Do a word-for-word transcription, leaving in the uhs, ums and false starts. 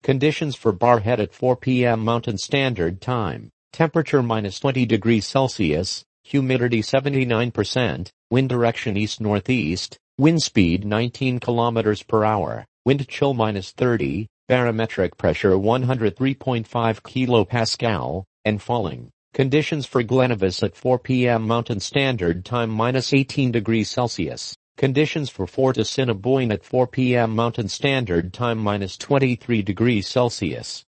Conditions for Barrhead at four p m Mountain Standard Time. Temperature minus twenty degrees Celsius, humidity seventy-nine percent, wind direction east-northeast, wind speed nineteen kilometers per hour, wind chill minus thirty, barometric pressure one hundred three point five kilopascal, and falling. Conditions for Glenevis at four p m Mountain Standard Time minus eighteen degrees Celsius. Conditions for Fort Assiniboine at four p m Mountain Standard Time minus twenty-three degrees Celsius.